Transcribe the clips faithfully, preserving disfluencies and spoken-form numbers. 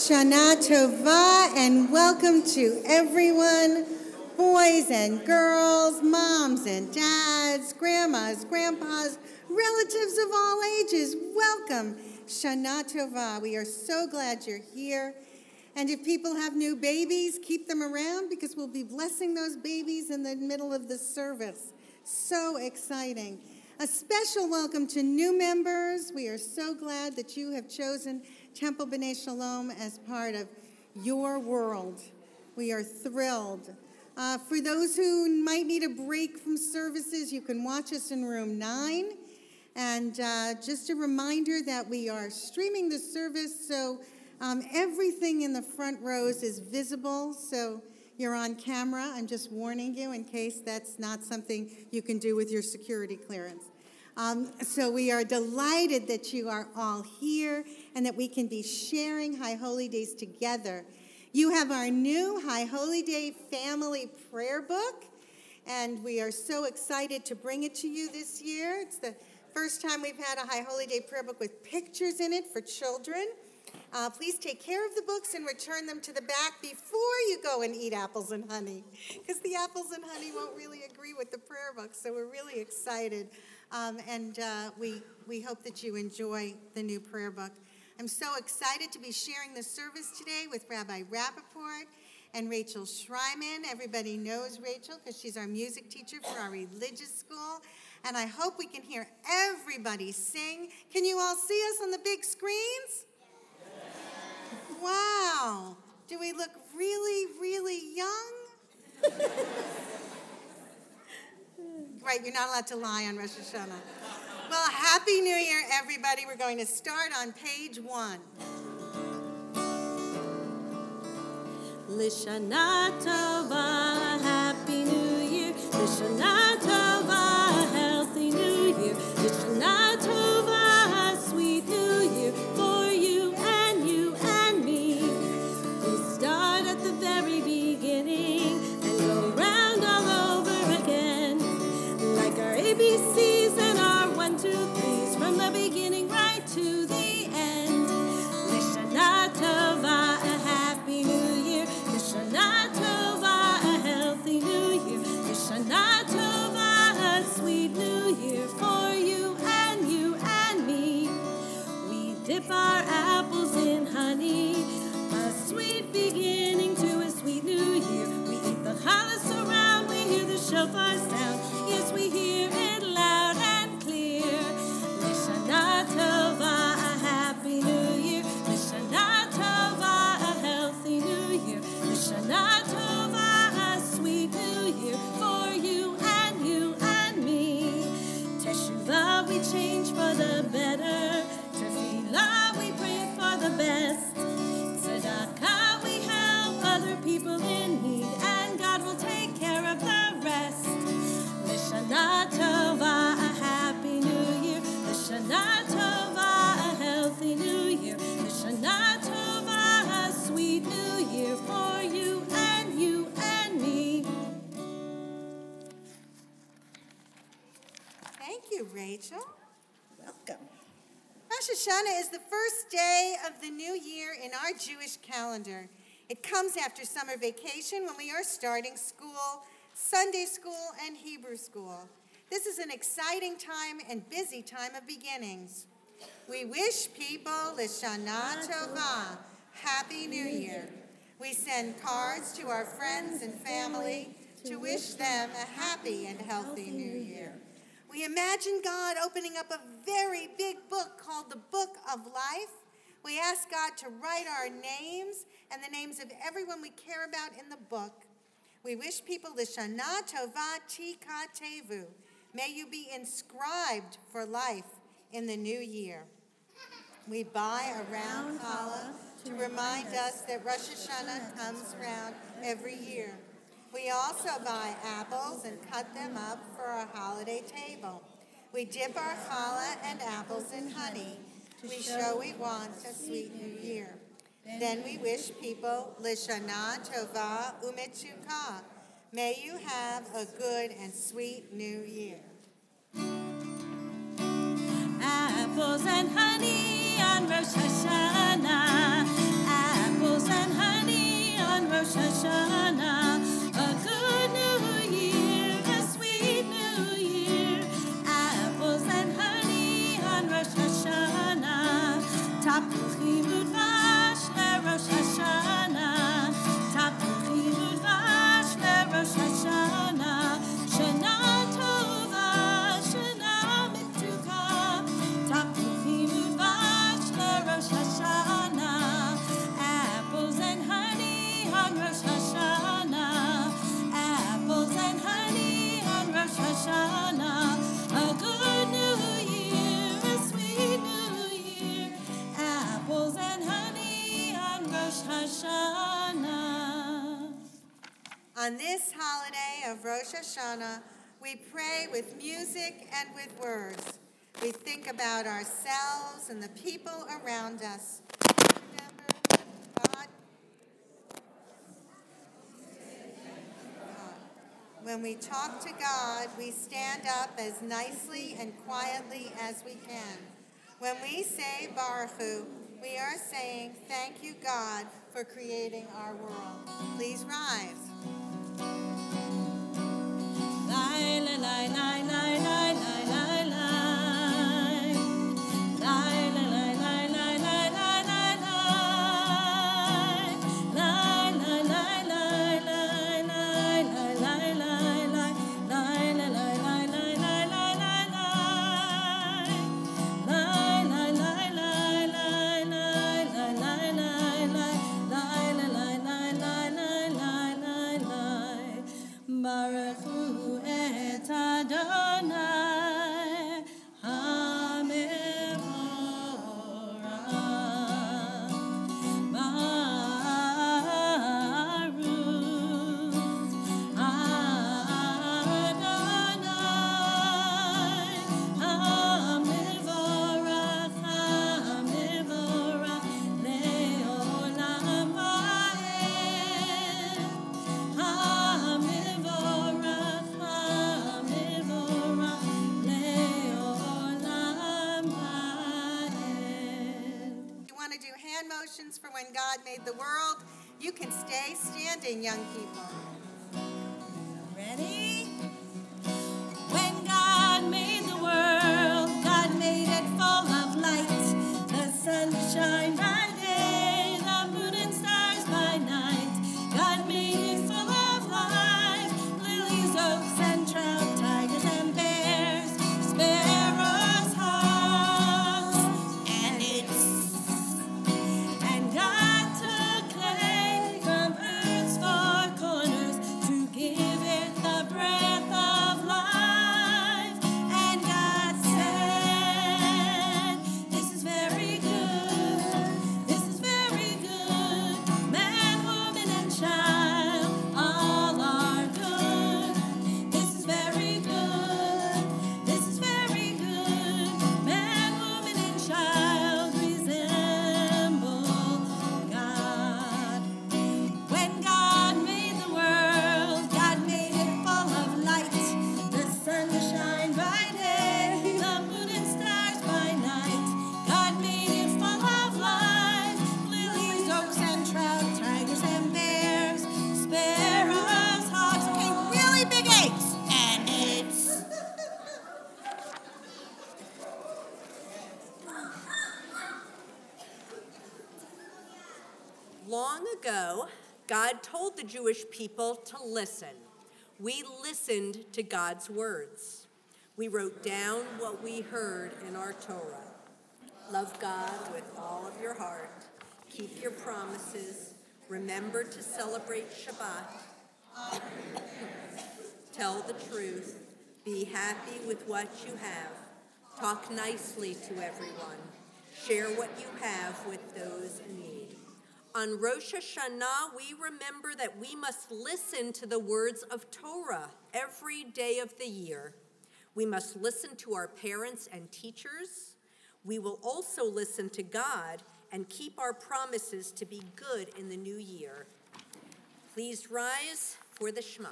Shana Tova, and welcome to everyone, boys and girls, moms and dads, grandmas, grandpas, relatives of all ages. Welcome, Shana Tova. We are so glad you're here. And if people have new babies, keep them around because we'll be blessing those babies in the middle of the service. So exciting. A special welcome to new members. We are so glad that you have chosen Temple B'nai Shalom as part of your world. We are thrilled. Uh, for those who might need a break from services, you can watch us in room nine. And uh, just a reminder that we are streaming the service, so um, everything in the front rows is visible. So you're on camera. I'm just warning you in case that's not something you can do with your security clearance. Um, so we are delighted that you are all here and that we can be sharing High Holy Days together. You have our new High Holy Day family prayer book, and we are so excited to bring it to you this year. It's the first time we've had a High Holy Day prayer book with pictures in it for children. Uh, please take care of the books and return them to the back before you go and eat apples and honey, because the apples and honey won't really agree with the prayer book, so we're really excited. Um, and uh, we, we hope that you enjoy the new prayer book. I'm so excited to be sharing the service today with Rabbi Rappaport and Rachel Schreiman. Everybody knows Rachel because she's our music teacher for our religious school. And I hope we can hear everybody sing. Can you all see us on the big screens? Yes. Wow. Do we look really, really young? Right, you're not allowed to lie on Rosh Hashanah. Well, Happy New Year, everybody. We're going to start on page one. Lishana Tova, Happy New Year. Lishana Tova, Healthy New Year. Lishana Tova, Sweet New Year for you and you and me. We start at the very beginning and go round all over again. Like our A B Cs and our one, two, threes, from the beginning right to the end. Lishana Tova, a happy new year. Lishana Tova, a healthy new year. Lishana Tova, a sweet new year for you and you and me. We dip our apples in honey, a sweet beginning to a sweet new year. We eat the challah around, we hear the shofar sound. Yes, we hear it loud and clear. Lishana Tova, a happy new year. Lishana Tova, a healthy new year. Lishana Tova, a sweet new year for you and you and me. Teshuvah, we change for the better. Tefillah, we pray for the best. Tzedakah, we help other people in need, and God will take care of the rest. Lishana Tova, a happy new year. Lishana Tova, a healthy new year. Lishana Tova, a sweet new year for you and you and me. Thank you, Rachel. Welcome. Rosh Hashanah is the first day of the new year in our Jewish calendar. It comes after summer vacation when we are starting school, Sunday school, and Hebrew school. This is an exciting time and busy time of beginnings. We wish people Lishana Tova, Happy New Year. We send cards to our friends and family to wish them a happy and healthy New Year. We imagine God opening up a very big book called the Book of Life. We ask God to write our names and the names of everyone we care about in the book. We wish people Lishana Tova Tika Tevu. May you be inscribed for life in the new year. We buy a round challah to remind us that Rosh Hashanah comes around every year. We also buy apples and cut them up for our holiday table. We dip our challah and apples in honey. We show we want a sweet new year. Then we wish people Lishana Tova Umetuka. May you have a good and sweet new year. Apples and honey on Rosh Hashanah. Apples Rosh Hashanah, a good new year, a sweet new year. Apples and honey on Rosh Hashanah, Tapuchim udvash leRosh Hashanah, Tapuchim udvash leRosh Hashanah, Shana Tova, Shana Mituka, Tapuchim udvash leRosh Hashanah, apples and honey on Rosh Hashanah, apples and honey on Rosh Hashanah, a good new year, a sweet new year, apples and honey on Rosh Hashanah. On this holiday of Rosh Hashanah, we pray with music and with words. We think about ourselves and the people around us. Remember God. When we talk to God, we stand up as nicely and quietly as we can. When we say Baruch Hu, we are saying, thank you, God, for creating our world. Please rise. Lai, lai, lai, lai, lai, lai, lai, lai, lai. Lai, lai, lai, lai, lai, lai, lai, lai, lai. Lai, lai, lai, lai, lai, lai, lai, lai, lai, lai. Lai, lai, lai, lai, lai, lai, lai, lai, lai. Lai, lai, lai, lai, lai, lai, lai, lai, lai, lai. Lai, lai, lai, lai, lai, lai, lai, lai, lai. Baruch Hu et Adonai Hamevorach. Baruch Adonai Hamevorach, Hamevorach le'olam va'ed. Hamevorach, Hamevorach le'olam va'ed. You want to do hand motions for when God made the world? You can stay standing, young people. Ready? When God made the world, God made it full of light. The sun shine by day, the moon and stars by night. God made it full of life. Lilies, oaks, and trout, tigers and bears, sparrows, hawks, and it's. And God took clay from earth's four corners to give it the breath of life. And God said, this is very good, this is very good. Man, woman, and child, all are good. This is very good, this is very good. Man, woman, and child resemble God. When God made the world, God made it full of light. The sun shine by day, the moon and stars by night. God made it full of life. Lilies, oaks, and trout, tigers and bears, sparrows, hawks, okay, really big apes, and apes. Long ago, God told the Jewish people to listen. We listened to God's words. We wrote down what we heard in our Torah. Love God with all of your heart. Keep your promises. Remember to celebrate Shabbat. Tell the truth. Be happy with what you have. Talk nicely to everyone. Share what you have with those in need. On Rosh Hashanah, we remember that we must listen to the words of Torah every day of the year. We must listen to our parents and teachers. We will also listen to God and keep our promises to be good in the new year. Please rise for the Shema.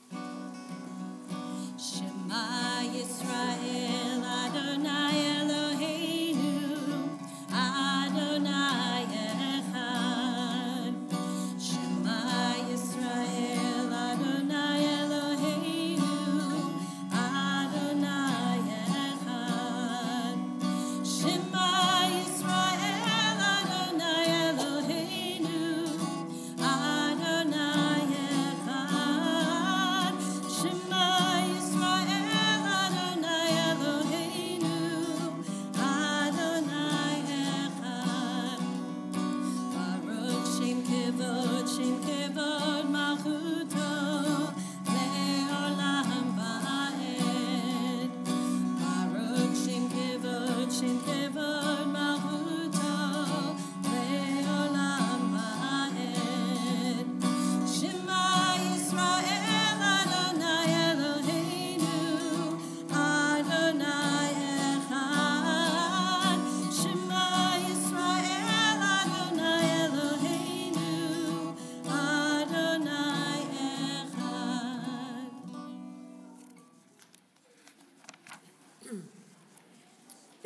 Shema Yisrael, Adonai Eloheinu, Adonai Echad. Shema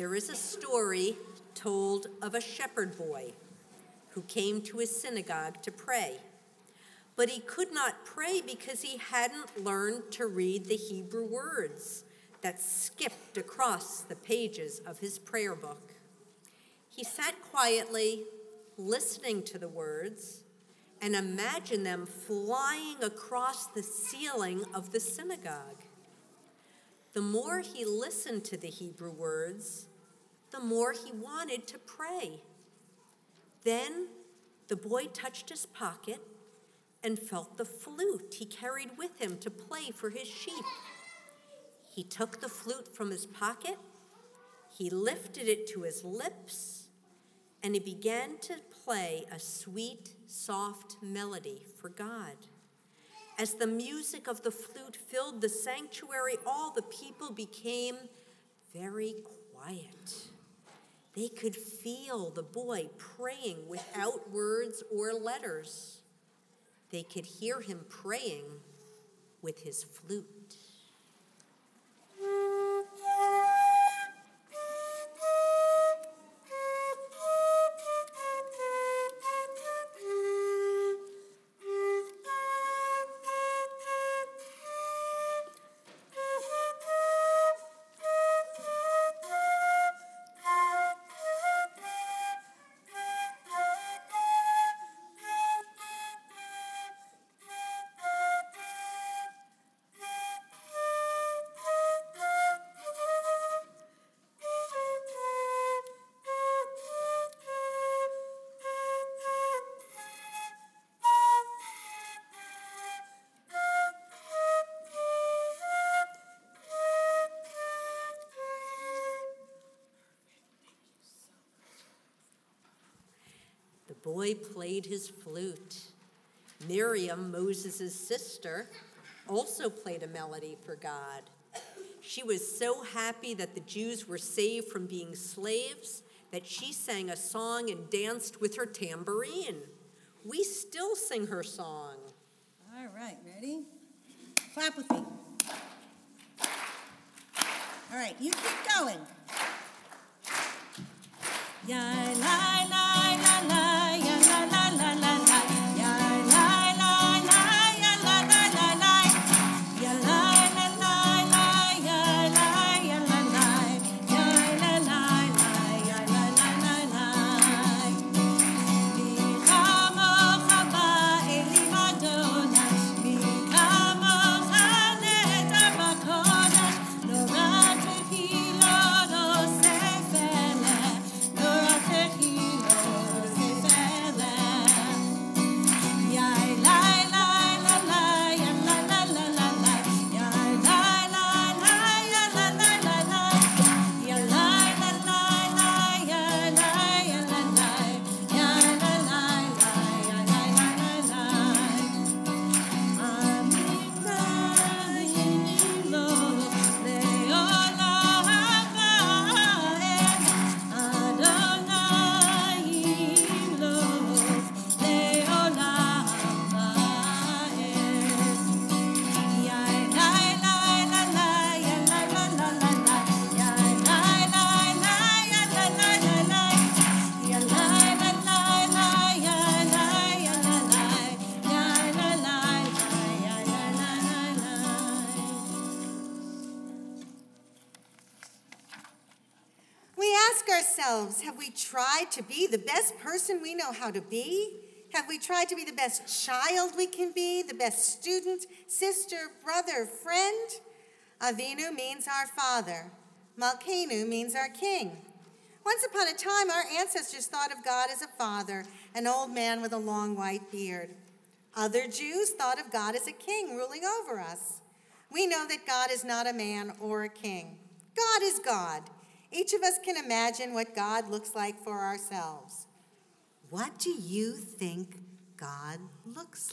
there is a story told of a shepherd boy who came to his synagogue to pray. But he could not pray because he hadn't learned to read the Hebrew words that skipped across the pages of his prayer book. He sat quietly, listening to the words, and imagined them flying across the ceiling of the synagogue. The more he listened to the Hebrew words, the more he wanted to pray. Then the boy touched his pocket and felt the flute he carried with him to play for his sheep. He took the flute from his pocket, he lifted it to his lips, and he began to play a sweet, soft melody for God. As the music of the flute filled the sanctuary, all the people became very quiet. They could feel the boy praying without words or letters. They could hear him praying with his flute. The boy played his flute. Miriam, Moses' sister, also played a melody for God. She was so happy that the Jews were saved from being slaves that she sang a song and danced with her tambourine. We still sing her song. All right, ready? Clap with me. All right, you keep going. Ya la la la la, ya la la la la la, ya la la la, ya la la la la, ya la la la la, ya la ya la la, ya la la la, ya la la la la. Mi kamo chaba eli Madonna, mi kamo chane tabakodash, lo ratehilo lo sefele. Ourselves, have we tried to be the best person we know how to be? Have we tried to be the best child we can be, the best student, sister, brother, friend? Avinu means our father. Malkeinu means our king. Once upon a time, our ancestors thought of God as a father, an old man with a long white beard. Other Jews thought of God as a king ruling over us. We know that God is not a man or a king. God is God. Each of us can imagine what God looks like for ourselves. What do you think God looks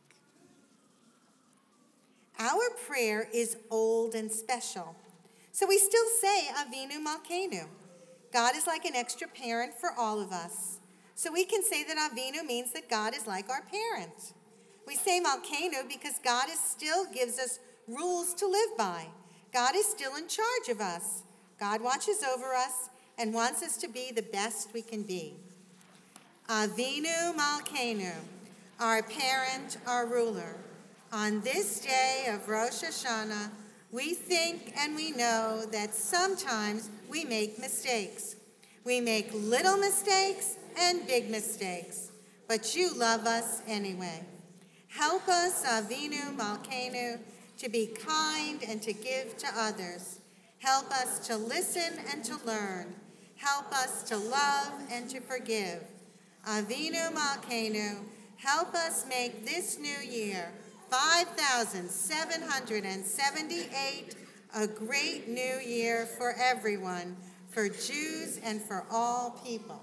like? Our prayer is old and special, so we still say Avinu Malkeinu. God is like an extra parent for all of us. So we can say that Avinu means that God is like our parent. We say Malkeinu because God is still gives us rules to live by. God is still in charge of us. God watches over us, and wants us to be the best we can be. Avinu Malkeinu, our parent, our ruler. On this day of Rosh Hashanah, we think and we know that sometimes we make mistakes. We make little mistakes and big mistakes, but you love us anyway. Help us, Avinu Malkeinu, to be kind and to give to others. Help us to listen and to learn. Help us to love and to forgive. Avinu Malkeinu, help us make this new year, five thousand seven hundred seventy-eight, a great new year for everyone, for Jews and for all people.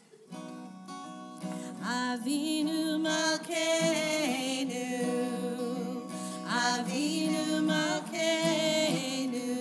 Avinu Malkeinu, Avinu Malkeinu,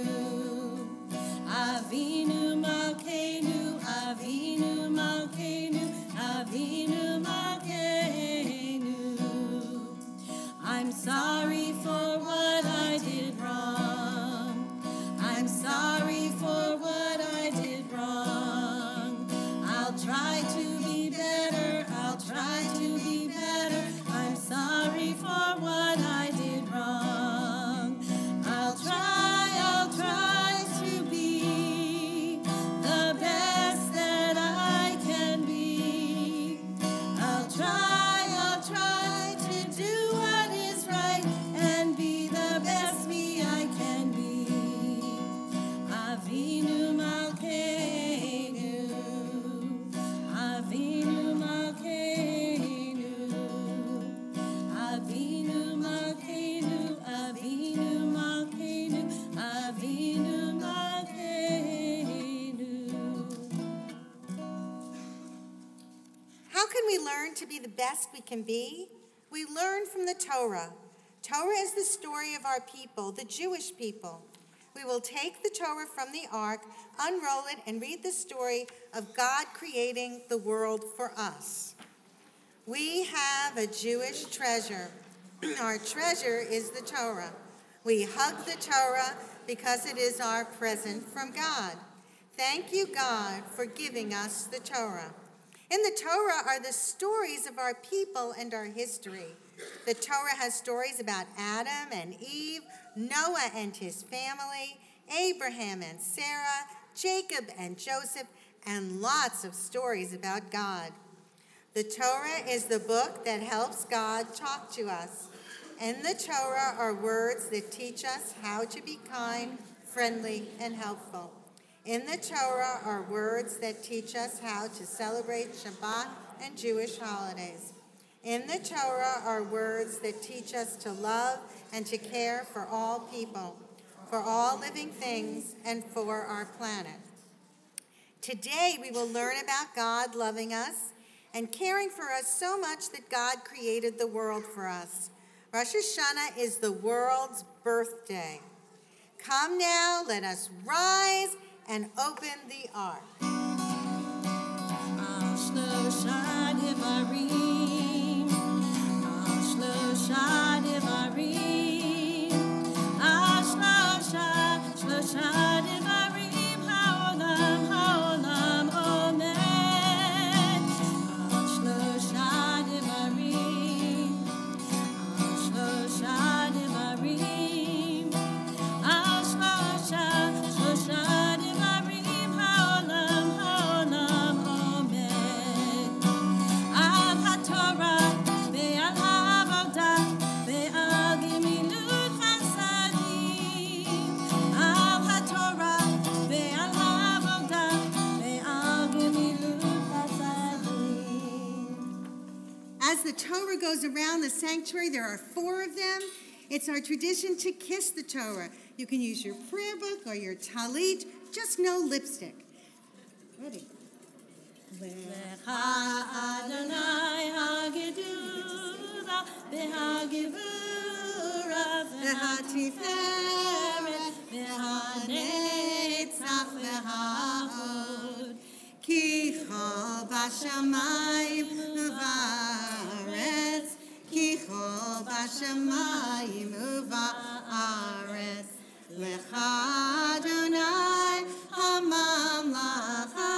Avinu Malkeinu, Avinu Malkeinu, Avinu Malkeinu. I'm sorry for what I did wrong. I'm sorry for what I did wrong. I'll try to be better. I'll try to be better. I'm sorry for what I did wrong. I'll try, I'll try to be the best that I can be. I'll try, I'll try to do what is right and be the best me I can be. Avinu Malkeinu, Avinu Malkeinu, Avinu Malkeinu, Avinu Malkeinu, Avinu Malkeinu. How can we learn to be the best we can be? We learn from the Torah. Torah is the story of our people, the Jewish people. We will take the Torah from the ark, unroll it, and read the story of God creating the world for us. We have a Jewish treasure. Our treasure is the Torah. We hug the Torah because it is our present from God. Thank you, God, for giving us the Torah. In the Torah are the stories of our people and our history. The Torah has stories about Adam and Eve, Noah and his family, Abraham and Sarah, Jacob and Joseph, and lots of stories about God. The Torah is the book that helps God talk to us. In the Torah are words that teach us how to be kind, friendly, and helpful. In the Torah are words that teach us how to celebrate Shabbat and Jewish holidays. In the Torah are words that teach us to love and to care for all people, for all living things, and for our planet. Today we will learn about God loving us and caring for us so much that God created the world for us. Rosh Hashanah is the world's birthday. Come now, let us rise and open the ark. As the Torah goes around the sanctuary, there are four of them. It's our tradition to kiss the Torah. You can use your prayer book or your talit, just no lipstick. Ready? Lecha Adonai hagedura v'hagevura v'hatiferet v'hanetzach v'hahod Ki chol b'shamayim u'va'aretz, Ki chol b'shamayim u'va'aretz, Lecha Adonai hamamlacha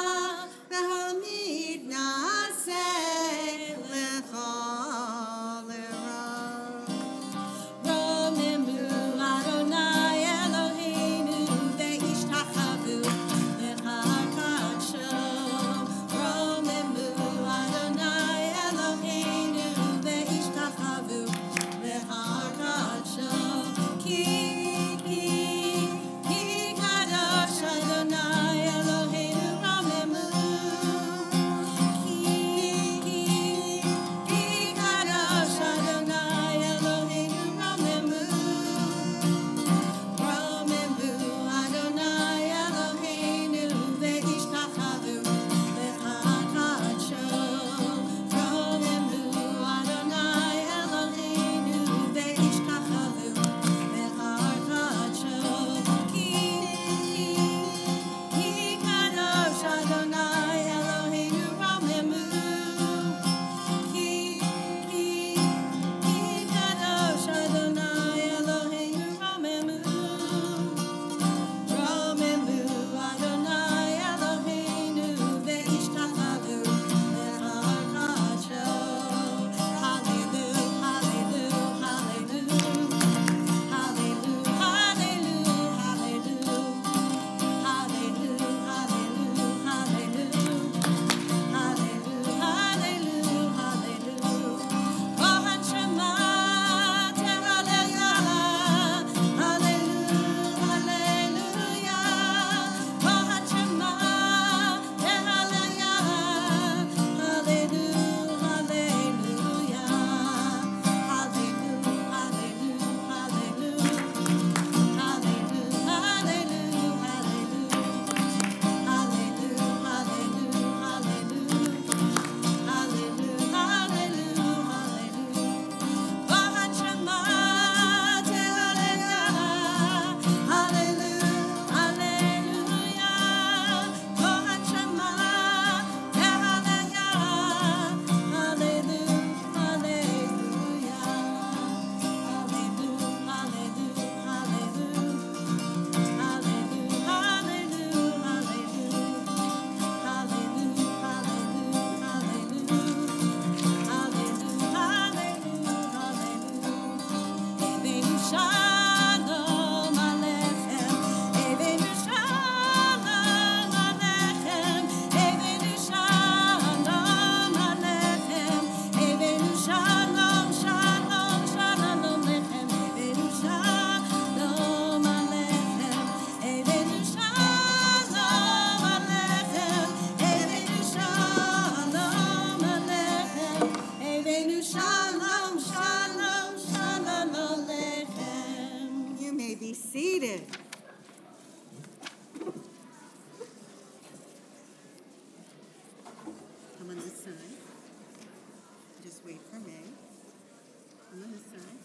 Just wait for me. On this side.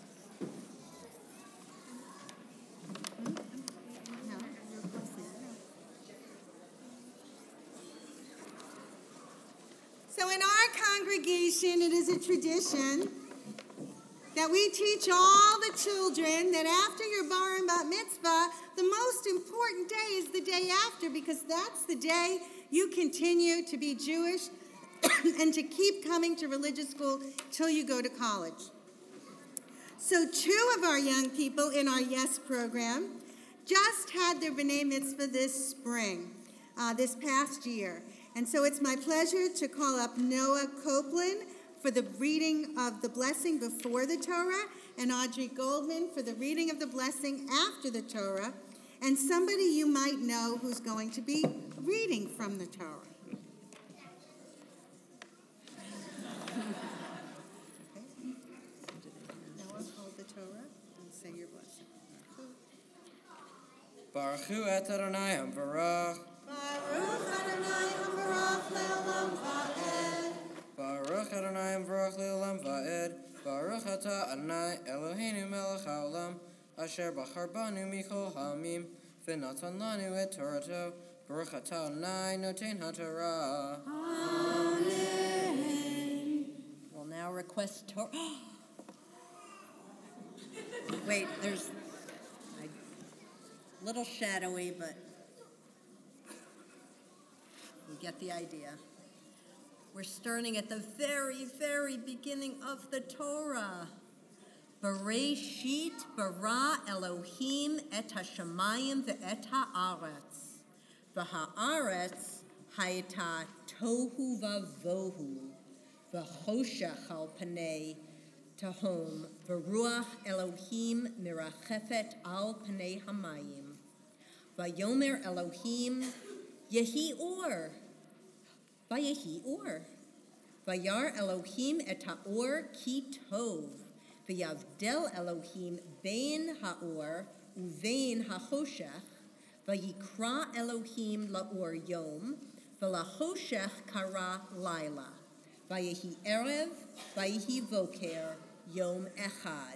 No, you're closely. So in our congregation, it is a tradition that we teach all the children that after your bar and bat mitzvah, the most important day is the day after, because that's the day you continue to be Jewish and to keep coming to religious school till you go to college. So two of our young people in our YES program just had their B'nai Mitzvah this spring, uh, this past year. And so it's my pleasure to call up Noah Copeland for the reading of the blessing before the Torah, and Audrey Goldman for the reading of the blessing after the Torah, and somebody you might know who's going to be reading from the Torah. Baruch Hu et Adonai Hamvarach. Baruch Adonai Hamvarach le'olam va'ed. Baruch Adonai Hamvarach le'olam va'ed. Baruch atah Adonai Eloheinu melech haolam, asher bachar banu mikol ha'amim, v'natan lanu et Torato. Baruch atah Adonai noten ha'torah. Amen. We'll now request Torah. Wait, there's a little shadowy, but you get the idea. We're starting at the very, very beginning of the Torah. Bereshit bara Elohim et hashamayim ve'et ha'aretz. V'ha'aretz hayta tohu vavohu. V'choshech al panei tahom. V'ruach Elohim mirachefet al panei hamayim. V'yomer Elohim yehi or. Vayehi or. Vayar Elohim et ha'or ki tov. V'yavdel Elohim bein ha'or uvein ha'choshech. Vayikra Elohim la'or yom. V'lachoshech kara laila. Vayehi erev. Vayehi voker. Yom echad.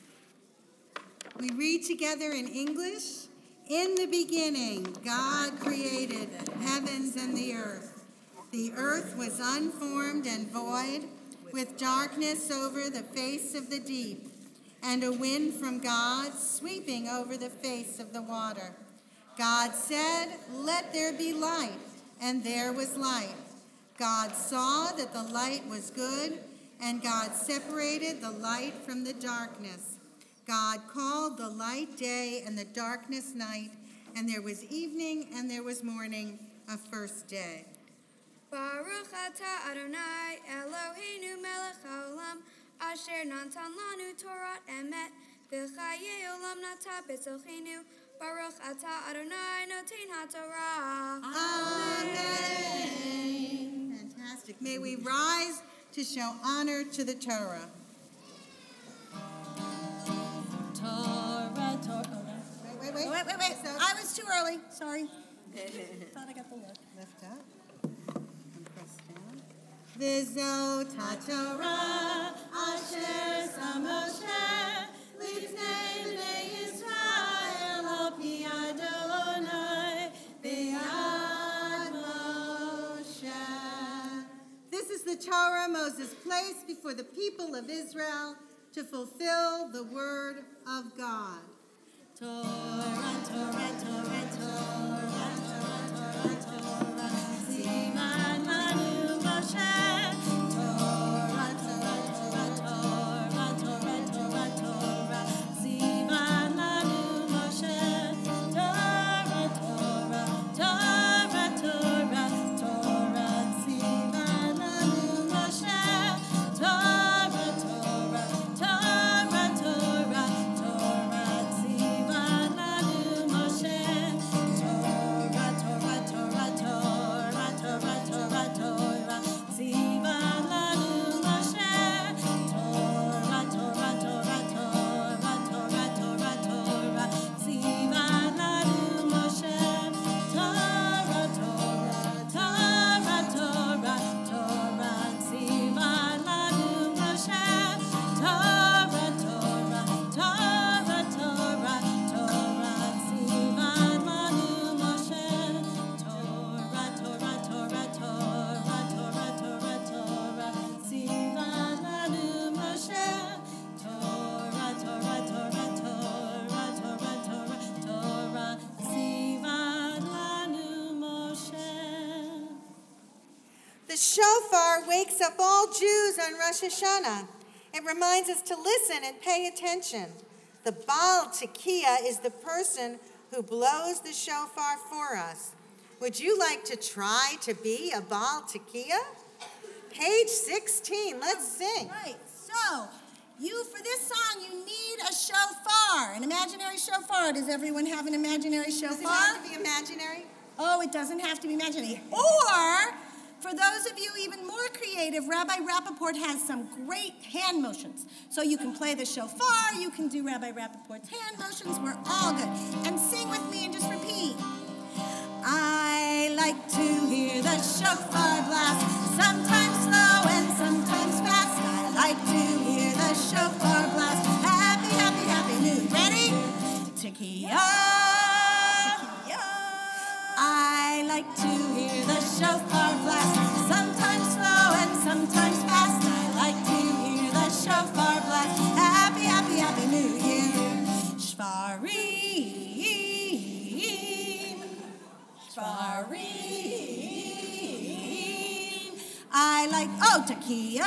We read together in English. In the beginning, God created the heavens and the earth. The earth was unformed and void, with darkness over the face of the deep, and a wind from God sweeping over the face of the water. God said, "Let there be light," and there was light. God saw that the light was good, and God separated the light from the darkness. God called the light day and the darkness night, and there was evening and there was morning, a first day. Baruch atah Adonai Eloheinu melech haolam, asher natan lanu Torah emet, v'chayei olam nata b'tzochenu. Baruch atah Adonai noten ha'torah. Amen. Fantastic. May we rise to show honor to the Torah. Torah, Torah. Wait, wait, wait. Wait, wait, wait. So- I was too early. Sorry. Thought I got the look. Lift up and press down. V'zot ha'torah asher sam Moshe lifnei bnei Yisrael al pi Adonai be'ad Moshe. This is the Torah Moses placed before the people of Israel to fulfill the word of God. Torah, Torah, Torah, Torah, Torah, Torah, Torah. Zivan lanu Moshe. Torah, Torah, Torah, Torah, Torah, Torah, Torah. Zivan lanu Moshe. Torah, Torah, Torah, Torah, Torah. Zivan lanu Moshe. Torah, Torah, Torah, Torah, Torah. Zivan lanu Moshe. Torah, shofar wakes up all Jews on Rosh Hashanah. It reminds us to listen and pay attention. The Baal Tekiah is the person who blows the shofar for us. Would you like to try to be a Baal Tekiah? Page sixteen, let's sing. Right, so you, for this song, you need a shofar, an imaginary shofar. Does everyone have an imaginary shofar? Does it have to be imaginary? Oh, it doesn't have to be imaginary. Or, for those of you even more creative, Rabbi Rappaport has some great hand motions. So you can play the shofar, you can do Rabbi Rappaport's hand motions, we're all good. And sing with me and just repeat. I like to hear the shofar blast, sometimes slow and sometimes fast. I like to hear the shofar blast. Happy, happy, happy new. Ready? Tekiah. I like to hear the shofar blast, sometimes slow and sometimes fast. I like to hear the shofar blast. Happy, happy, happy new year. Shvarim. Shvarim. I like, oh, Tekiah.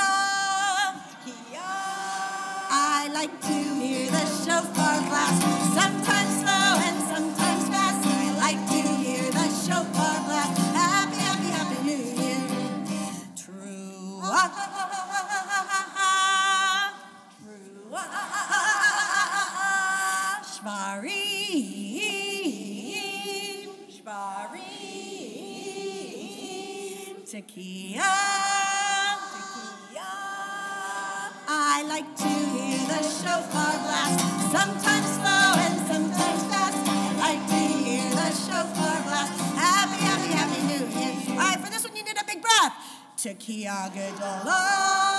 I like to hear the shofar blast, sometimes slow and sometimes fast. I like to hear the shofar blast. Happy, happy, happy new year. True. True. Shvarim. Shvarim. Tekiah. I like to hear the shofar blast, sometimes slow and sometimes fast. I like to hear the shofar blast. Happy, happy, happy new year. All right, for this one you need a big breath. Tekiah Gedolah.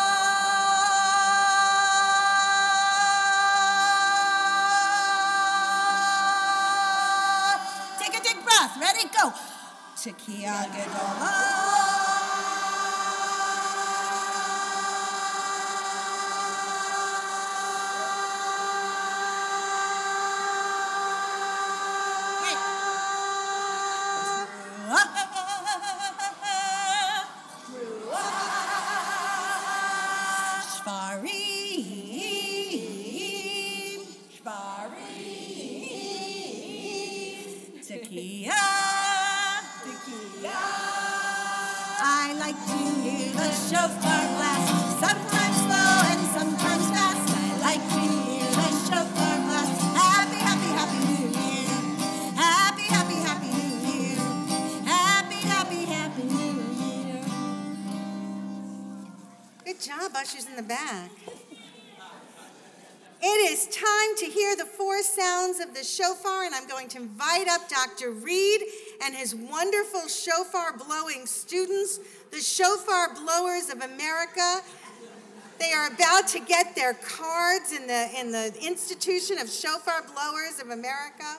Take a deep breath. Ready? Go. Tekiah Gedolah. I like to hear the shofar blast, sometimes slow and sometimes fast. I like to hear the shofar blast. Happy, happy, happy new year. Happy, happy, happy new year. Happy, happy, happy new year. Good job, ushers in the back. It is time to hear the four sounds of the shofar, and I'm going to invite up Doctor Reed and his wonderful shofar blowing students, the Shofar Blowers of America. They are about to get their cards in the, in the Institution of Shofar Blowers of America.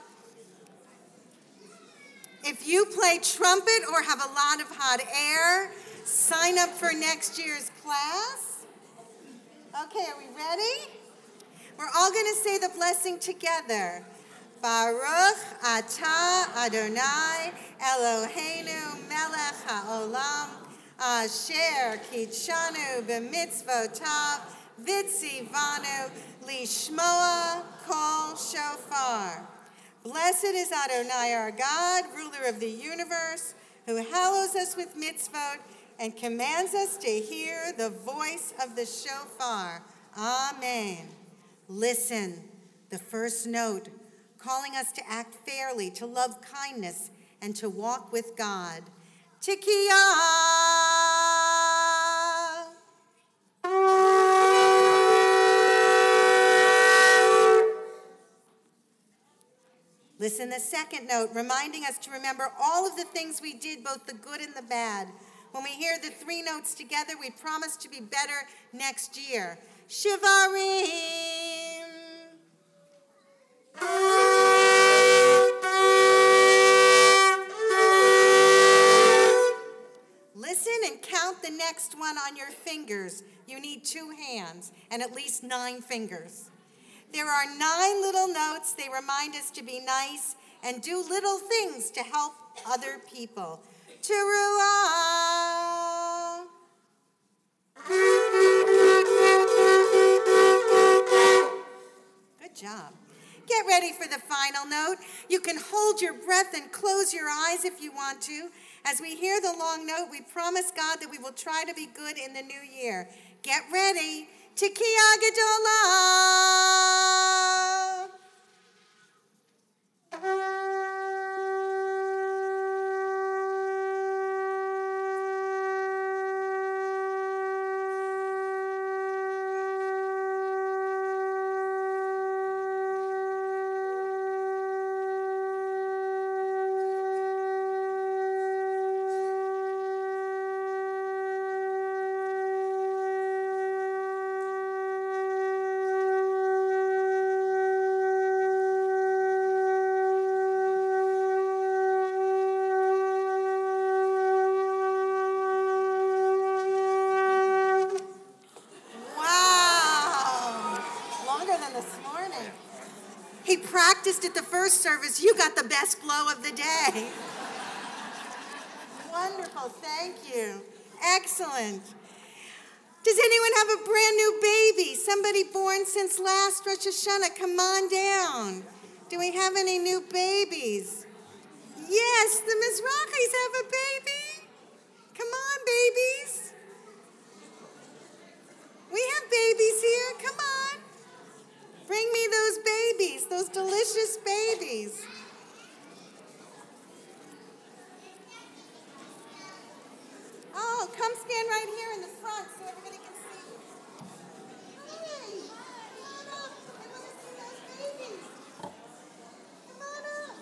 If you play trumpet or have a lot of hot air, sign up for next year's class. Okay, are we ready? We're all going to say the blessing together. Baruch atah Adonai Eloheinu melech haolam asher kitshanu b'mitzvotav v'tzivanu lishmoa kol shofar. Blessed is Adonai our God, ruler of the universe, who hallows us with mitzvot and commands us to hear the voice of the shofar. Amen. Listen, the first note, calling us to act fairly, to love kindness, and to walk with God. Tekiah. Listen, the second note, reminding us to remember all of the things we did, both the good and the bad. When we hear the three notes together, we promise to be better next year. Shivarim. Listen and count the next one on your fingers. You need two hands and at least nine fingers. There are nine little notes. They remind us to be nice and do little things to help other people. Teruah. ready for the final note. You can hold your breath and close your eyes if you want to. As we hear the long note, we promise God that we will try to be good in the new year. Get ready. Tekiah Gedolah. He practiced at the first service. You got the best blow of the day. Wonderful, thank you. Excellent. Does anyone have a brand new baby? Somebody born since last Rosh Hashanah? Come on down. Do we have any new babies? Yes, the Mizrachis have a baby. Come on, babies. We have babies here. Come on. Bring me those babies, those delicious babies. Oh, come stand right here in the front so everybody can see you. Hey, come on up. I want to see those babies. Come on up.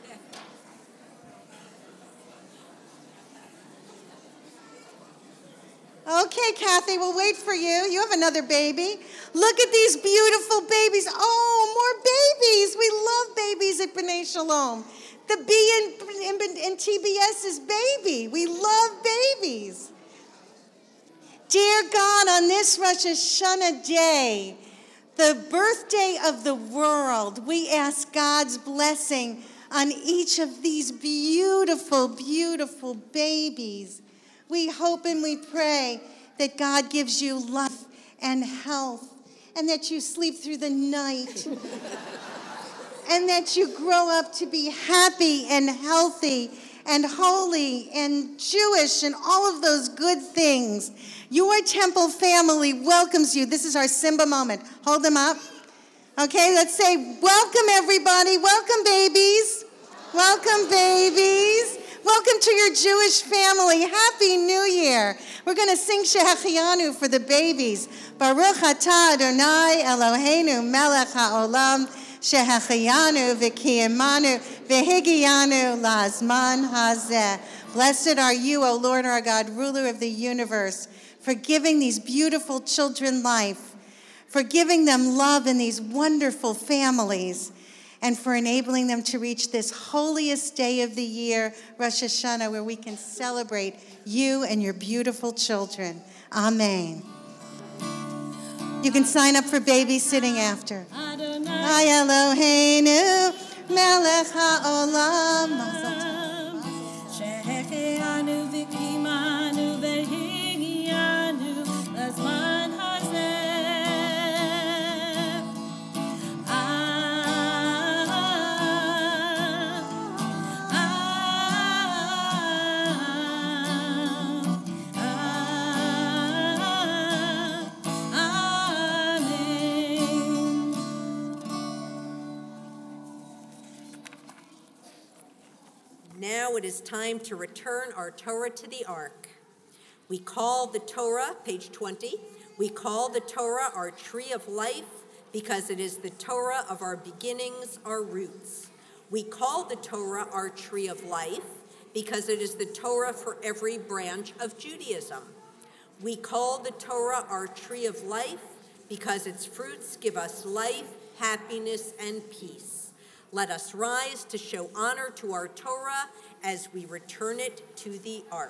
Okay, Kathy, we'll wait for you. You have another baby. Look at these beautiful babies. Oh, more babies. We love babies at B'nai Shalom. The B in, in, in T B S is baby. We love babies. Dear God, on this Rosh Hashanah day, the birthday of the world, we ask God's blessing on each of these beautiful, beautiful babies. We hope and we pray that God gives you life and health, and that you sleep through the night, and that you grow up to be happy and healthy and holy and Jewish and all of those good things. Your temple family welcomes you. This is our Simba moment. Hold them up. Okay, let's say, welcome everybody. Welcome babies. Welcome babies. Welcome to your Jewish family. Happy New Year. We're going to sing Shehechianu for the babies. Baruch atah Adonai Eloheinu melech haolam Shehechianu v'kiyamanu v'higiyanu lazman hazeh. Blessed are you, O Lord our God, ruler of the universe, for giving these beautiful children life, for giving them love in these wonderful families, and for enabling them to reach this holiest day of the year, Rosh Hashanah, where we can celebrate you and your beautiful children. Amen. You can sign up for babysitting after. Adonai Eloheinu melech haolam. Shehechianu v'kimanu v'higiyanu lazman hazeh. Now it is time to return our Torah to the Ark. We call the Torah, page twenty, we call the Torah our tree of life because it is the Torah of our beginnings, our roots. We call the Torah our tree of life because it is the Torah for every branch of Judaism. We call the Torah our tree of life because its fruits give us life, happiness, and peace. Let us rise to show honor to our Torah as we return it to the Ark.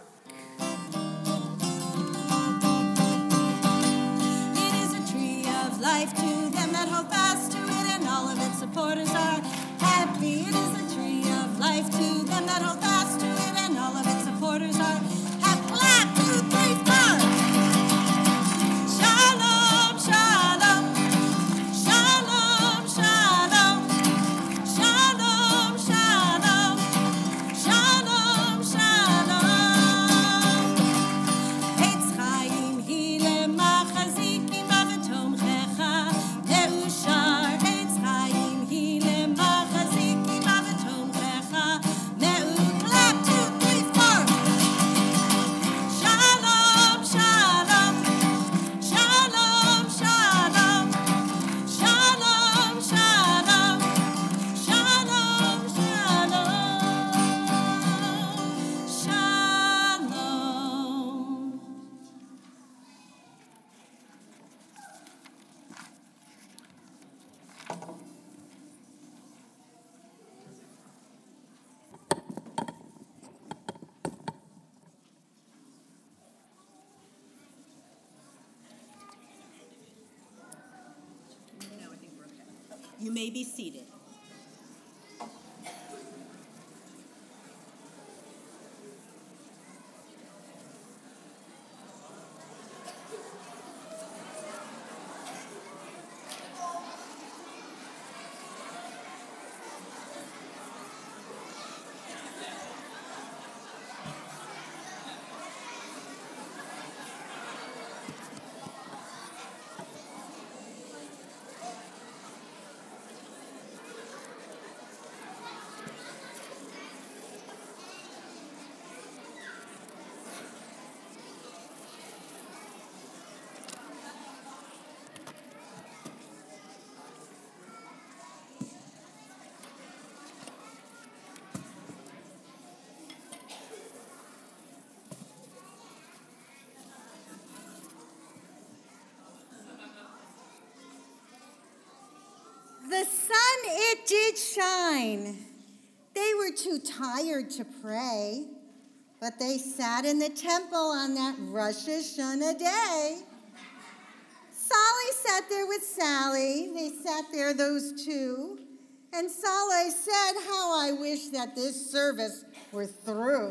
It is a tree of life to them that hold fast to it, and all of its supporters are happy. It is a tree of life to them that hold fast to it, and all of its supporters are happy. Clap, two, three, four. Shalom, shalom. Shalom, shalom. You may be seated. The sun, it did shine. They were too tired to pray, but they sat in the temple on that Rosh Hashanah day. Sally sat there with Sally. They sat there, those two. And Sally said, how I wish that this service were through.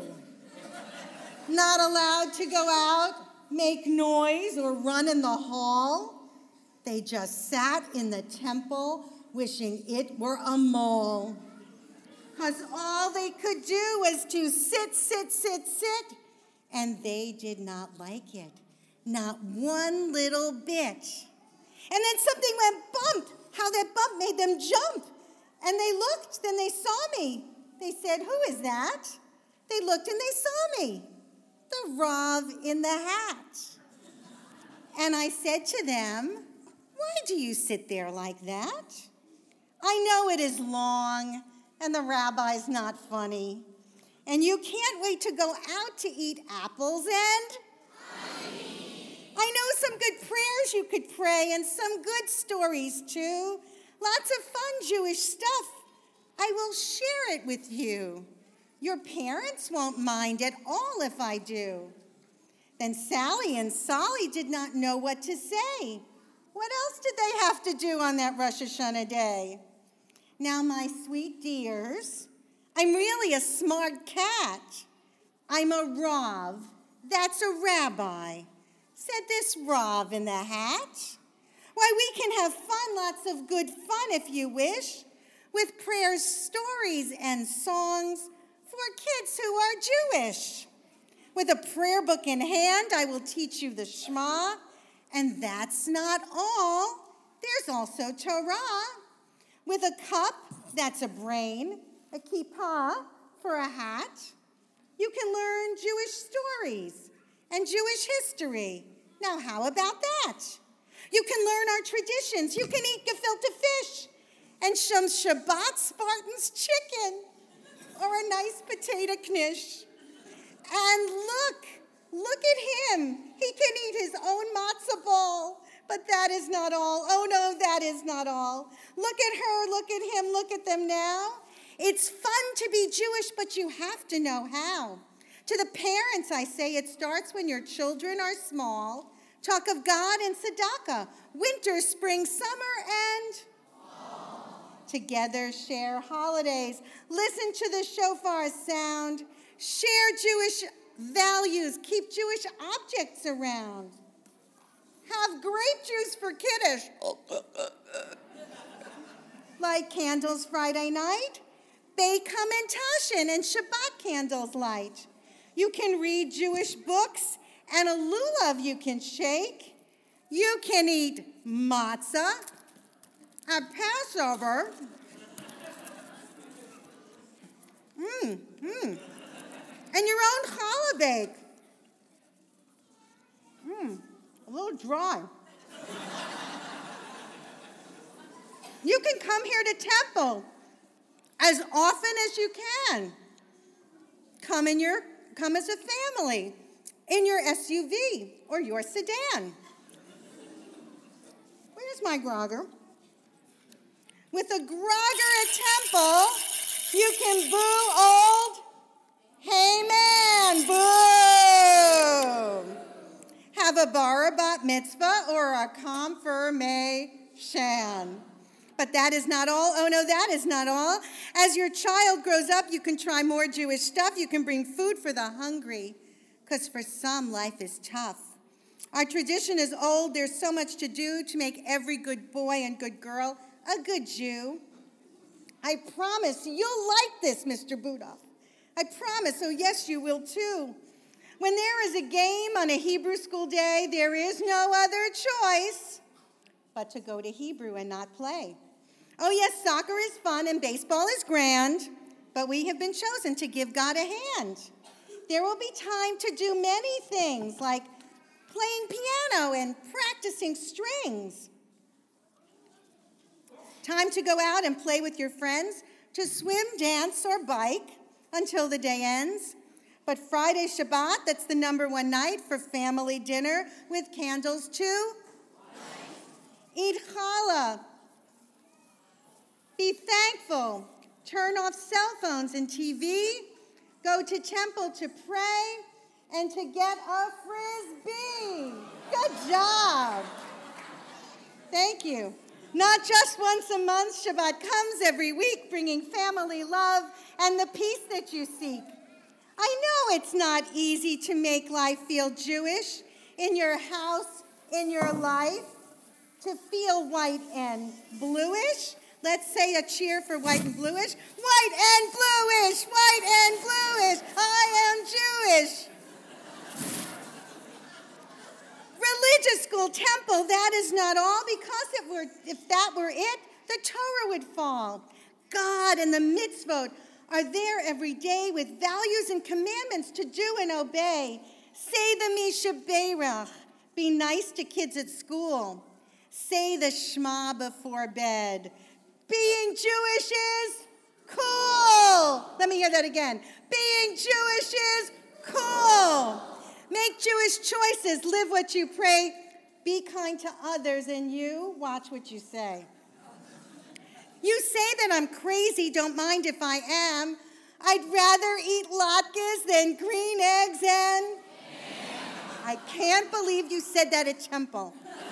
Not allowed to go out, make noise, or run in the hall. They just sat in the temple wishing it were a mole. Because all they could do was to sit, sit, sit, sit, and they did not like it. Not one little bit. And then something went bump. How that bump made them jump. And they looked, then they saw me. They said, who is that? They looked and they saw me. The Rav in the hat. And I said to them, why do you sit there like that? I know it is long, and the rabbi's not funny. And you can't wait to go out to eat apples and... I know some good prayers you could pray and some good stories too. Lots of fun Jewish stuff. I will share it with you. Your parents won't mind at all if I do. Then Sally and Solly did not know what to say. What else did they have to do on that Rosh Hashanah day? Now, my sweet dears, I'm really a smart cat. I'm a Rav. That's a rabbi. Said this Rav in the hat. Why, we can have fun, lots of good fun if you wish, with prayers, stories, and songs for kids who are Jewish. With a prayer book in hand, I will teach you the Shema, and that's not all. There's also Torah. With a cup, that's a brain, a kippah for a hat. You can learn Jewish stories and Jewish history. Now, how about that? You can learn our traditions. You can eat gefilte fish and some Shabbat Spartans chicken or a nice potato knish. And look, look at him. He can eat his own matzah ball. But that is not all. Oh, no, that is not all. Look at her, look at him, look at them now. It's fun to be Jewish, but you have to know how. To the parents, I say, it starts when your children are small. Talk of God and tzedakah, winter, spring, summer, and fall. Together share holidays. Listen to the shofar sound. Share Jewish values. Keep Jewish objects around. Have grape juice for Kiddush. Light candles Friday night. Bake hamantashen and Shabbat candles light. You can read Jewish books and a lulav you can shake. You can eat matzah at Passover. Mmm, mmm. And your own challah bake. Mmm. A little dry. You can come here to temple as often as you can. Come in your come as a family in your S U V or your sedan. Where's my grogger? With a grogger at temple, you can boo old Haman. Boo! Have a bar bat mitzvah or a confirmation. But that is not all. Oh no, that is not all. As your child grows up, you can try more Jewish stuff. You can bring food for the hungry, because for some, life is tough. Our tradition is old. There's so much to do to make every good boy and good girl a good Jew. I promise you'll like this, Mister Budoff. I promise. Oh, yes, you will too. When there is a game on a Hebrew school day, there is no other choice but to go to Hebrew and not play. Oh, yes, soccer is fun and baseball is grand, but we have been chosen to give God a hand. There will be time to do many things like playing piano and practicing strings. Time to go out and play with your friends, to swim, dance, or bike until the day ends. But Friday Shabbat, that's the number one night for family dinner with candles too. Eat challah. Be thankful. Turn off cell phones and T V. Go to temple to pray and to get a Frisbee. Good job. Thank you. Not just once a month, Shabbat comes every week, bringing family love and the peace that you seek. I know it's not easy to make life feel Jewish in your house, in your life, to feel white and bluish. Let's say a cheer for white and bluish. White and bluish, white and bluish, I am Jewish. Religious school, temple, that is not all, because if, were, if that were it, the Torah would fall. God and the mitzvot are there every day with values and commandments to do and obey. Say the Misha Beirach. Be nice to kids at school. Say the Shema before bed. Being Jewish is cool. Let me hear that again. Being Jewish is cool. Make Jewish choices. Live what you pray. Be kind to others, and you watch what you say. You say that I'm crazy. Don't mind if I am. I'd rather eat latkes than green eggs and... I can't believe you said that at temple.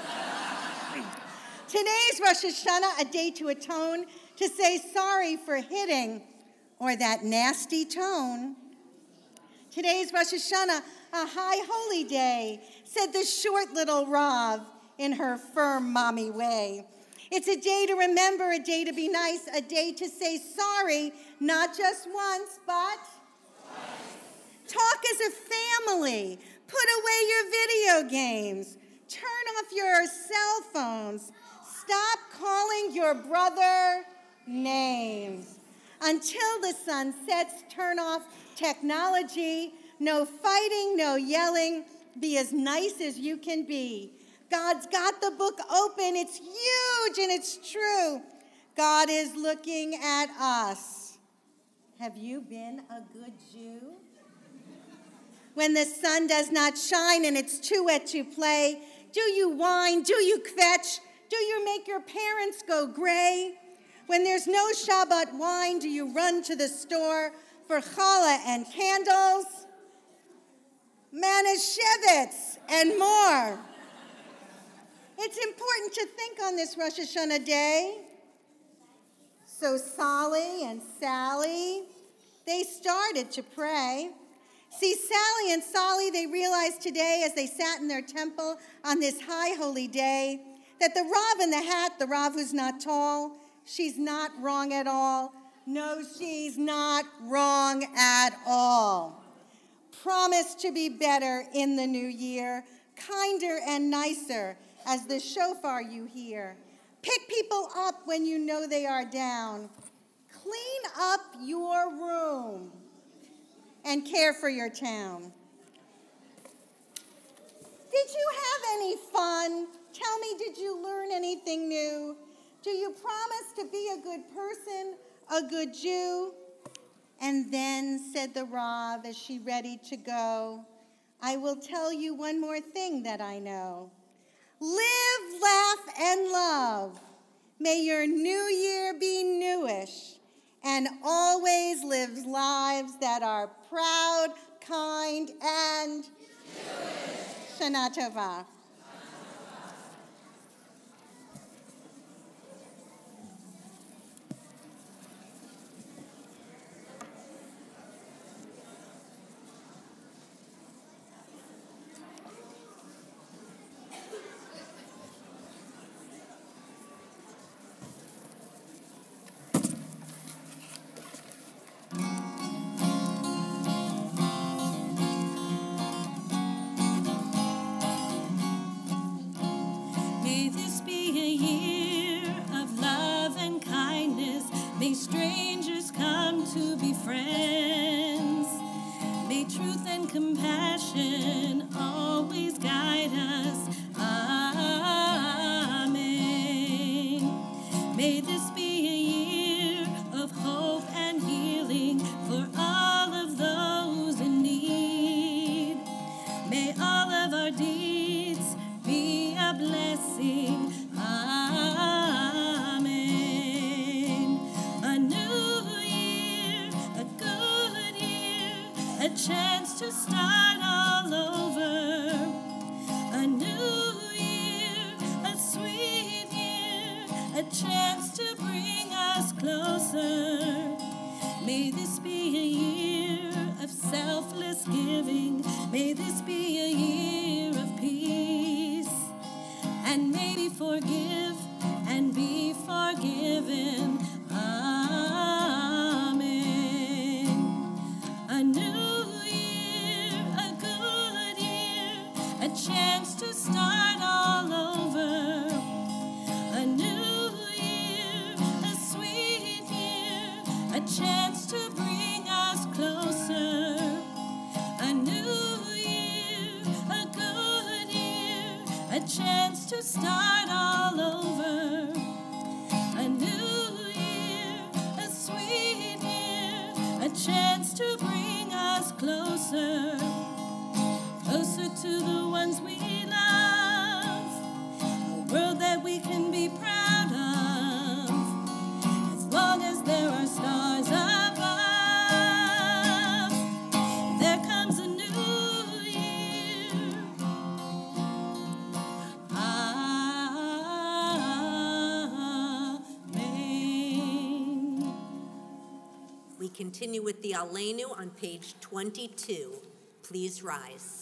Today's Rosh Hashanah, a day to atone, to say sorry for hitting or that nasty tone. Today's Rosh Hashanah, a high holy day, said the short little Rav in her firm mommy way. It's a day to remember, a day to be nice, a day to say sorry, not just once, but twice. Talk as a family. Put away your video games. Turn off your cell phones. Stop calling your brother names. Until the sun sets, turn off technology. No fighting, no yelling. Be as nice as you can be. God's got the book open. It's huge and it's true. God is looking at us. Have you been a good Jew? When the sun does not shine and it's too wet to play, do you whine? Do you kvetch? Do you make your parents go gray? When there's no Shabbat wine, do you run to the store for challah and candles, manischewitz, and more? It's important to think on this Rosh Hashanah day. So Sally and Sally, they started to pray. See, Sally and Sally, they realized today as they sat in their temple on this high holy day that the Rav in the hat, the Rav who's not tall, she's not wrong at all. No, she's not wrong at all. Promise to be better in the new year, kinder and nicer as the shofar you hear. Pick people up when you know they are down. Clean up your room and care for your town. Did you have any fun? Tell me, did you learn anything new? Do you promise to be a good person, a good Jew? And then, said the Rav as she ready to go, I will tell you one more thing that I know. Live, laugh, and love. May your new year be newish and always live lives that are proud, kind, and Jewish. Shana Tova. start all over. A new year, a sweet year, a chance to bring us closer. May this be a year of selfless giving. May this be a year of peace. And may we forgive and be forgiven. Amen. A new year, a good year, a chance to start all over. A new year, a sweet year, a chance to bring us closer. A new year, a good year, a chance to start all over. A new year, a sweet year, a chance to bring us closer. Closer to the ones we love, a world that we can be proud of, as long as there are stars above. There comes a new year. Amen. We continue with the Aleinu on page twenty-two. Please rise.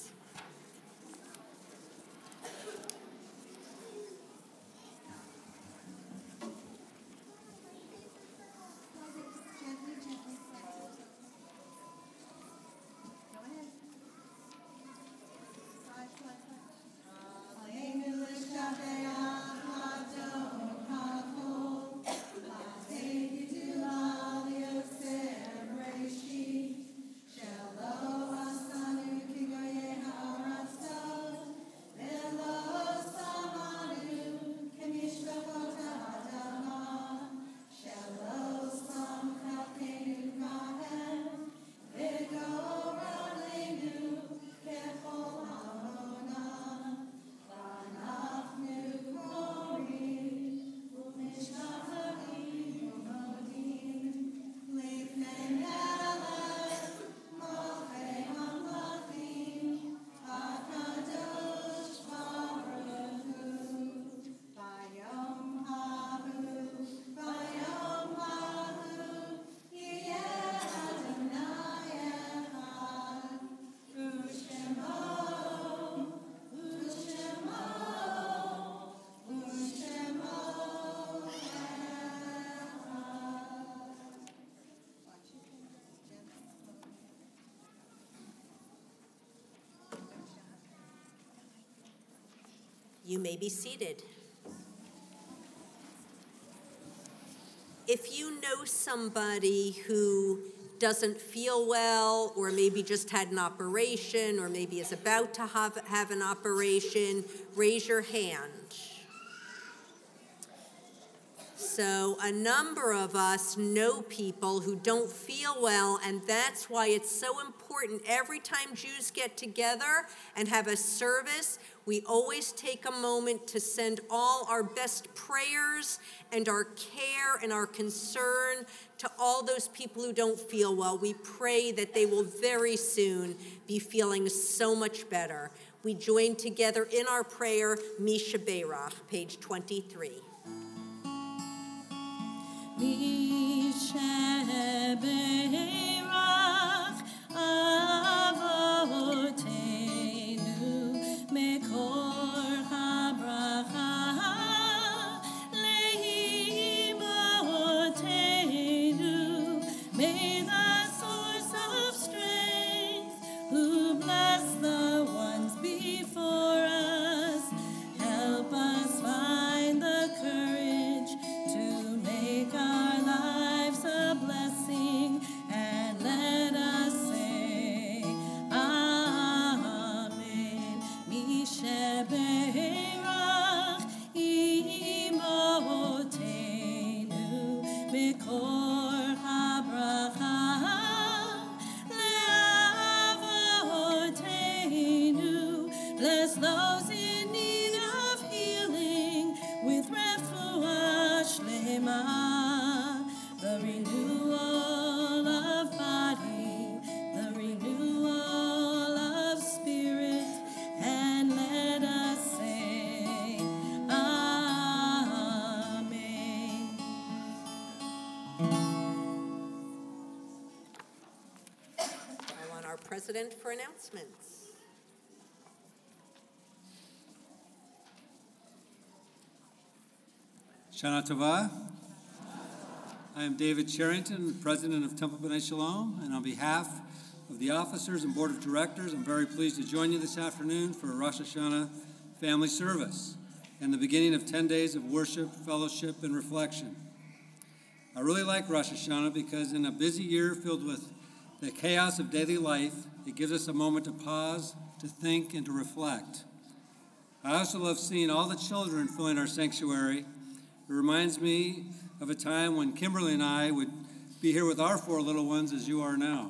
You may be seated. If you know somebody who doesn't feel well, or maybe just had an operation, or maybe is about to have, have an operation, raise your hand. So a number of us know people who don't feel well, and that's why it's so important every time Jews get together and have a service, we always take a moment to send all our best prayers and our care and our concern to all those people who don't feel well. We pray that they will very soon be feeling so much better. We join together in our prayer, Misha Beirach, page twenty-three. Misha Beirach Avotenu Mekor HaBracha Leimotenu. May the source of strength, who bless the ones before us, help us find the courage to make our lives a blessing, and let us say Amen. Misha Beirach Imotenu Mekor HaBracha Leavotenu. Bless those in need of healing with refuah shlema, the renewal of body, the renewal President for announcements. Shana Tova. I am David Sherrington, President of Temple B'nai Shalom, and on behalf of the officers and board of directors, I'm very pleased to join you this afternoon for a Rosh Hashanah family service and the beginning of ten days of worship, fellowship, and reflection. I really like Rosh Hashanah because in a busy year filled with the chaos of daily life, it gives us a moment to pause, to think, and to reflect. I also love seeing all the children filling our sanctuary. It reminds me of a time when Kimberly and I would be here with our four little ones as you are now.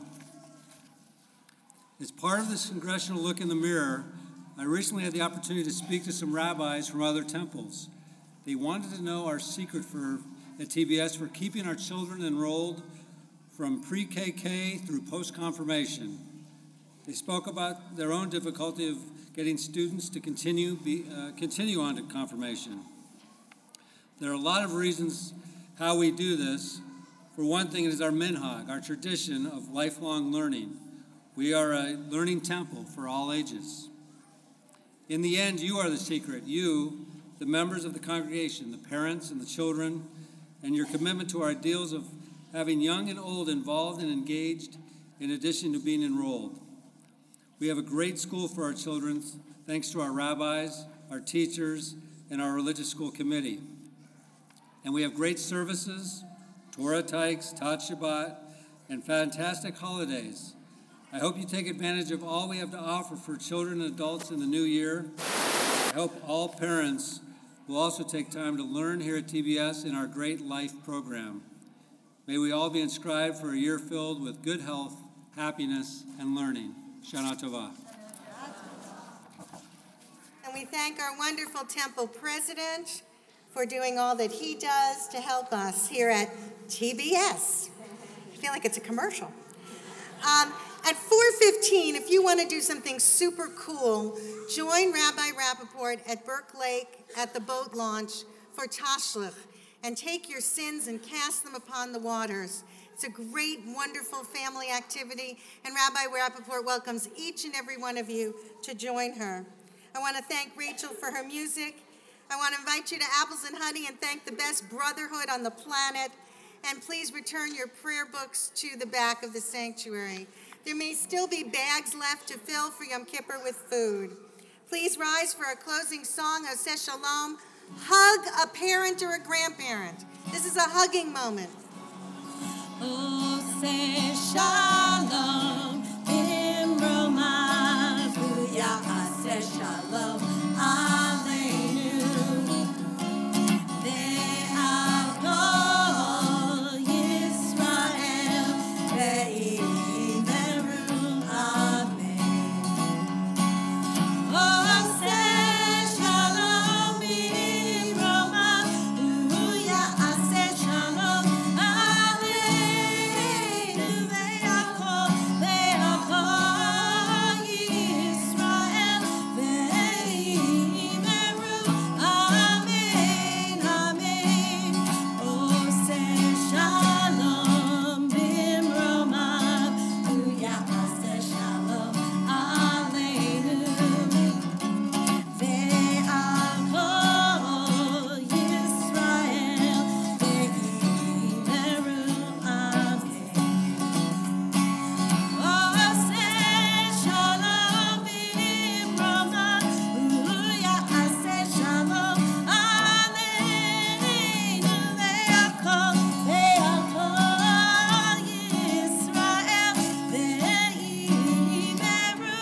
As part of this congressional look in the mirror, I recently had the opportunity to speak to some rabbis from other temples. They wanted to know our secret for at T B S for keeping our children enrolled from pre-K K through post-confirmation. They spoke about their own difficulty of getting students to continue, be, uh, continue on to confirmation. There are a lot of reasons how we do this. For one thing, it is our minhag, our tradition of lifelong learning. We are a learning temple for all ages. In the end, you are the secret. You, the members of the congregation, the parents and the children, and your commitment to our ideals of having young and old involved and engaged in addition to being enrolled. We have a great school for our children, thanks to our rabbis, our teachers, and our religious school committee. And we have great services, Torah Tykes, Tat Shabbat, and fantastic holidays. I hope you take advantage of all we have to offer for children and adults in the new year. I hope all parents will also take time to learn here at T B S in our Great Life program. May we all be inscribed for a year filled with good health, happiness, and learning. Shana Tova. And we thank our wonderful temple president for doing all that he does to help us here at T B S. I feel like it's a commercial. Um, at four fifteen, if you want to do something super cool, join Rabbi Rappaport at Burke Lake at the boat launch for Tashlich and take your sins and cast them upon the waters. It's a great, wonderful family activity, and Rabbi Rappaport welcomes each and every one of you to join her. I want to thank Rachel for her music. I want to invite you to Apples and Honey and thank the best brotherhood on the planet. And please return your prayer books to the back of the sanctuary. There may still be bags left to fill for Yom Kippur with food. Please rise for a closing song, Oseh Shalom. Hug a parent or a grandparent. This is a hugging moment. Oseh Shalom, Bimromav, Ya'aseh Shalom, Aleinu, Ve'al Kol Yisrael, Ve'imeru, Amen. Oseh Shalom, Bimromav, Ya'aseh Shalom, Aleinu, Ve'al Kol, Ve'al Kol Yisrael, Ve'imeru, Amen, Amen. Oseh Shalom, Bimromav, Ya'aseh Shalom, Aleinu, Ve'al Kol Yisrael, Ve'imeru, Amen. Oseh Shalom, Bimromav, Ya'aseh Shalom, Aleinu, Ve'al Kol, Ve'al Kol Yisrael, Ve'imeru,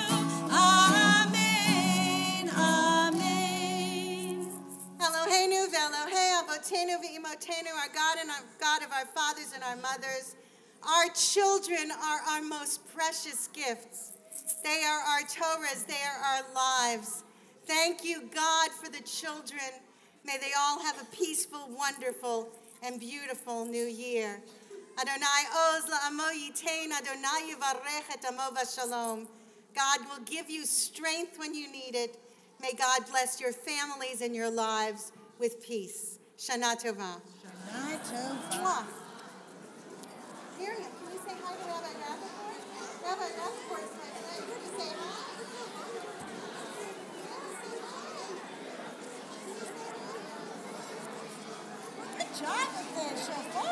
Amen, Amen. Eloheinu ve'Elohei Avotenu ve'imotenu, our God and our God of our fathers and our mothers. Our children are our most precious gifts. They are our Torahs. They are our lives. Thank you, God, for the children. May they all have a peaceful, wonderful, and beautiful new year. Adonai oz la'amo yitein, Adonai yivarech et amo v'shalom. God will give you strength when you need it. May God bless your families and your lives with peace. Shana Tova. Shana Tova. Mwah. Miriam, can you say hi to Rabbi Rappaport? Rabbi Rappaport is my Good job with the shofar.